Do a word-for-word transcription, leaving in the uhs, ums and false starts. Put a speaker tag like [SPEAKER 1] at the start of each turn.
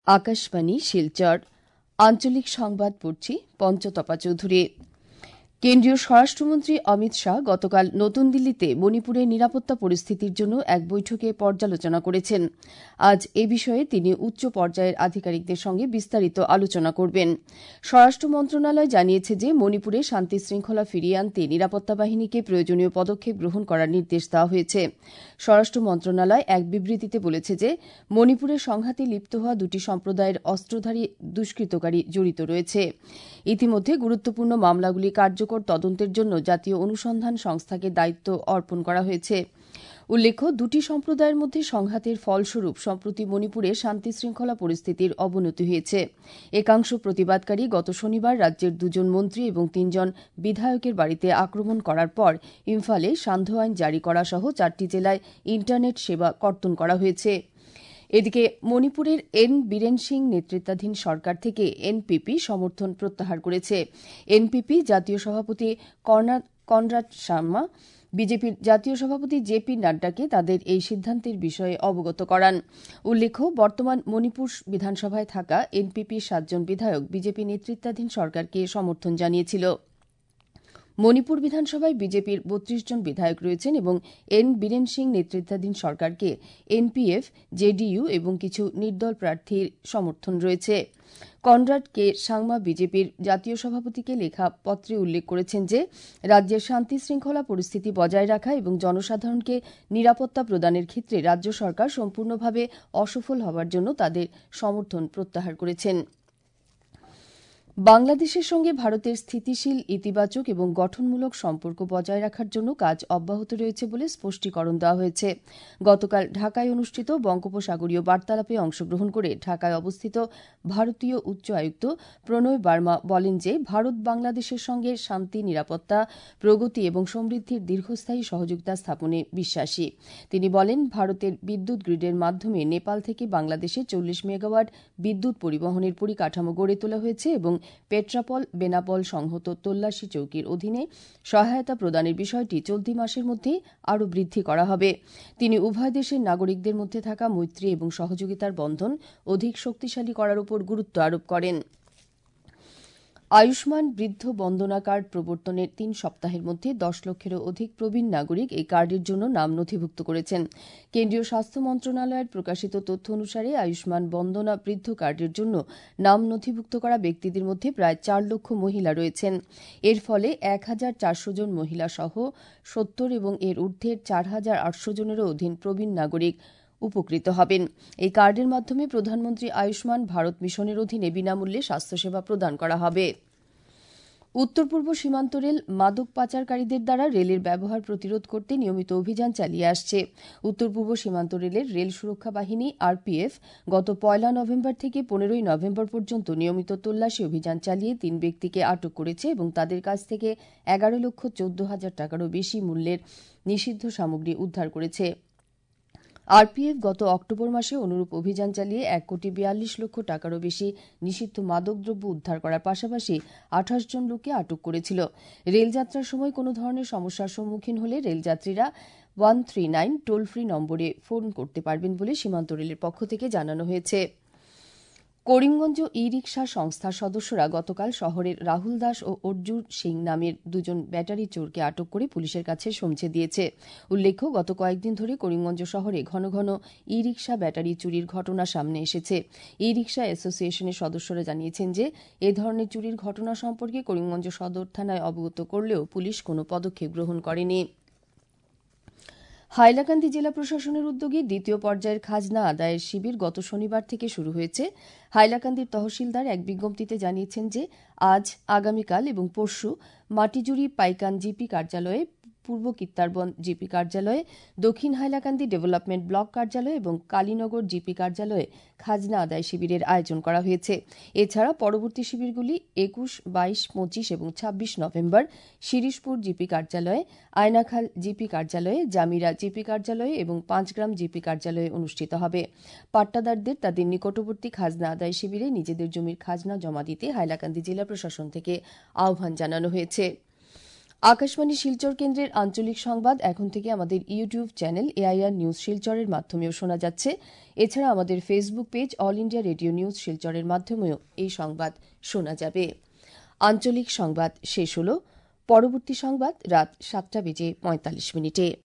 [SPEAKER 1] আকাশবাণী শিলচর আঞ্চলিক সংবাদ পড়ছি পঞ্চতপা চৌধুরী। কেন্দ্রীয় স্বরাষ্ট্রমন্ত্রী অমিত শাহ গতকাল নতুন দিল্লিতে মণিপুরের নিরাপত্তা পরিস্থিতির জন্য এক বৈঠকে পর্যালোচনা করেছেন। আজ এ বিষয়ে তিনি উচ্চ পর্যায়ের আধিকারিকদের সঙ্গে বিস্তারিত আলোচনা করবেন। স্বরাষ্ট্র মন্ত্রণালয় জানিয়েছে যে মণিপুরে শান্তি শৃঙ্খলা ফিরিয়ে আনতে নিরাপত্তা বাহিনীকে প্রয়োজনীয় পদক্ষেপ গ্রহণ করার নির্দেশ দেওয়া হয়েছে। স্বরাষ্ট্র মন্ত্রণালয় এক বিবৃতিতে বলেছে যে মণিপুরের সংঘাতে লিপ্ত হওয়া দুটি সম্প্রদায়ের অস্ত্রধারী দুষ্কৃতকারী জড়িত রয়েছে। ইতিমধ্যে গুরুত্বপূর্ণ মামলাগুলি কার্যকর তদন্তের জন্য জাতীয় অনুসন্ধান সংস্থাকে দায়িত্ব অর্পণ করা হয়েছে। উল্লেখ্য, দুটি সম্প্রদায়ের মধ্যে সংঘাতের ফলস্বরূপ সম্প্রতি মণিপুরে শান্তি শৃঙ্খলা পরিস্থিতির অবনতি হয়েছে। একাংশ প্রতিবাদকারী গত শনিবার রাজ্যের দুজন মন্ত্রী এবং তিনজন বিধায়কের বাড়িতে আক্রমণ করার পর ইম্ফলে সান্ধ্য আইন জারি করা সহ চারটি জেলায় ইন্টারনেট সেবা কর্তন করা হয়েছে। এদিকে মণিপুরের এন বীরেন সিং নেতৃত্বাধীন সরকার থেকে এনপিপি সমর্থন প্রত্যাহার করেছে। এনপিপি জাতীয় সভাপতি কনরাড সাংমা বিজেপির জাতীয় সভাপতি জে পি নাড্ডাকে তাদের এই সিদ্ধান্তের বিষয়ে অবগত করান। উল্লেখ্য, বর্তমান মণিপুর বিধানসভায় থাকা এনপিপির সাতজন বিধায়ক বিজেপি নেতৃত্বাধীন সরকারকে সমর্থন জানিয়েছিল। মণিপুর বিধানসভায় বিজেপির বত্রিশ জন বিধায়ক রয়েছেন এবং এন বীরেন সিং নেতৃত্বাধীন সরকারকে এনপিএফ, জেডিইউ এবং কিছু নির্দল প্রার্থীর সমর্থন রয়েছে। কনরাড কে সাংমা বিজেপির জাতীয় সভাপতিকে লেখা পত্রে উল্লেখ করেছেন যে রাজ্যের শান্তি শৃঙ্খলা পরিস্থিতি বজায় রাখা এবং জনসাধারণকে নিরাপত্তা প্রদানের ক্ষেত্রে রাজ্য সরকার সম্পূর্ণভাবে অসফল হওয়ার জন্য তাদের সমর্থন প্রত্যাহার করেছেন। বাংলাদেশের সঙ্গে ভারতের স্থিতিশীল, ইতিবাচক এবং গঠনমূলক সম্পর্ক বজায় রাখার জন্য কাজ অব্যাহত রয়েছে বলে স্পষ্টীকরণ দেওয়া হয়েছে। গতকাল ঢাকায় অনুষ্ঠিত বঙ্গোপসাগরীয় বার্তালাপে অংশগ্রহণ করে ঢাকায় অবস্থিত ভারতীয় উচ্চ আয়ুক্ত প্রণয় বার্মা বলেন যে ভারত বাংলাদেশের সঙ্গে শান্তি, নিরাপত্তা, প্রগতি এবং সমৃদ্ধির দীর্ঘস্থায়ী সহযোগিতা স্থাপনে বিশ্বাসী। তিনি বলেন, ভারতের বিদ্যুৎ গ্রিডের মাধ্যমে নেপাল থেকে বাংলাদেশে চল্লিশ মেগাওয়াট বিদ্যুৎ পরিবহনের পরিকাঠামো গড়ে তোলা হয়েছে এবং পেট্রাপল বেনাপল সংহত তল্লাশি চৌকির অধীনে সহায়তা প্রদানের বিষয়টি চলতি মাসের মধ্যে আরও বৃদ্ধি করা হবে। তিনি উভয় দেশের নাগরিকদের মধ্যে থাকা মৈত্রী এবং সহযোগিতার বন্ধন অধিক শক্তিশালী করার উপর গুরুত্ব আরোপ করেন। আয়ুষ্মান বৃদ্ধ বন্দনা কার্ড প্রবর্তনের তিন সপ্তাহের মধ্যে দশ লক্ষেরও অধিক প্রবীণ নাগরিক এই কার্ডের জন্য নাম নথিভুক্ত করেছেন। কেন্দ্রীয় স্বাস্থ্য মন্ত্রণালয়ের প্রকাশিত তথ্য অনুসারে আয়ুষ্মান বন্দনা বৃদ্ধ কার্ডের জন্য নাম নথিভুক্ত করা ব্যক্তিদের মধ্যে প্রায় চার লক্ষ মহিলা রয়েছেন। এর ফলে এক হাজার চারশো জন মহিলা সহ সত্তর এবং এর ঊর্ধ্বের চার হাজার আটশো জনেরও অধীন প্রবীণ নাগরিক উপকৃত হবেন। এই কার্ডের মাধ্যমে প্রধানমন্ত্রী আয়ুষ্মান ভারত মিশনের অধীনে বিনামূল্যে স্বাস্থ্যসেবা প্রদান করা হবে। উত্তর পূর্ব সীমান্ত রেল মাদক পাচারকারীদের দ্বারা রেলের ব্যবহার প্রতিরোধ করতে নিয়মিত অভিযান চালিয়ে আসছে। উত্তর পূর্ব সীমান্ত রেলের রেল সুরক্ষা বাহিনী আরপিএফ গত পয়লা নভেম্বর থেকে পনেরোই নভেম্বর পর্যন্ত নিয়মিত তল্লাশি অভিযান চালিয়ে তিন ব্যক্তিকে আটক করেছে এবং তাদের কাছ থেকে এগারো লক্ষ চোদ্দ হাজার টাকারও বেশি মূল্যের নিষিদ্ধ সামগ্রী উদ্ধার করেছে। আরপিএফ গত অক্টোবর মাসে অনুরূপ অভিযান চালিয়ে এক কোটি বিয়াল্লিশ লক্ষ টাকারও বেশি নিষিদ্ধ মাদকদ্রব্য উদ্ধার করার পাশাপাশি আঠাশ জন লোককে আটক করেছিল। রেলযাত্রার সময় কোনো ধরনের সমস্যার সম্মুখীন হলে রেলযাত্রীরা one three nine toll free নম্বরে ফোন করতে পারবেন বলে সীমান্ত রেলের পক্ষ থেকে জানানো হয়েছে। করিমগঞ্জ ই রিকশা সংস্থার সদস্যরা গতকাল শহরের রাহুল দাস ও অর্জুন সিং নামের দুজন ব্যাটারি চোরকে আটক করে পুলিশের কাছে সমঝে দিয়েছে। উল্লেখ্য, গত কয়েকদিন ধরে করিমগঞ্জ শহরে ঘন ঘন ই রিকশা ব্যাটারি চুরির ঘটনা সামনে এসেছে। ই রিকশা অ্যাসোসিয়েশনের সদস্যরা জানিয়েছেন যে এ ধরনের চুরির ঘটনা সম্পর্কে করিমগঞ্জ সদর থানায় অবগত করলেও পুলিশ কোনো পদক্ষেপ গ্রহণ করেনি। হাইলাকান্দি জেলা প্রশাসনের উদ্যোগে দ্বিতীয় পর্যায়ের খাজনা আদায়ের শিবির গত শনিবার থেকে শুরু হয়েছে। হাইলাকান্দির তহসিলদার এক বিজ্ঞপ্তিতে জানিয়েছেন যে আজ, আগামীকাল এবং পরশু মাটিজুড়ি পাইকান জিপি কার্যালয়ে, পূর্ব কিত্তারবন জিপি কার্যালয়ে, দক্ষিণ হাইলাকান্দি ডেভেলপমেন্ট ব্লক কার্যালয় এবং কালীনগর জিপি কার্যালয়ে খাজনা আদায় শিবিরের আয়োজন করা হয়েছে। এছাড়া পরবর্তী শিবিরগুলি একুশ, বাইশ, পঁচিশ এবং ছাব্বিশ নভেম্বর শিরিশপুর জিপি কার্যালয়ে, আয়নাখাল জিপি কার্যালয়ে, জামিরা জিপি কার্যালয়ে এবং পাঁচগ্রাম জিপি কার্যালয়ে অনুষ্ঠিত হবে। পাট্টাদারদের তাদের নিকটবর্তী খাজনা আদায় শিবিরে নিজেদের জমির খাজনা জমা দিতে হাইলাকান্দি জেলা প্রশাসন থেকে আহ্বান জানানো হয়েছে। আকাশবাণী শিলচর কেন্দ্রের আঞ্চলিক সংবাদ এখন থেকে আমাদের ইউটিউব চ্যানেল এআইআর নিউজ শিলচরের মাধ্যমেও শোনা যাচ্ছে। এছাড়া আমাদের Facebook page All India Radio News শিলচরের মাধ্যমেও এই সংবাদ শোনা যাবে। আঞ্চলিক সংবাদ শেষ হল। পরবর্তী সংবাদ রাত সাতটা বেজে পঁয়তাল্লিশ মিনিটে।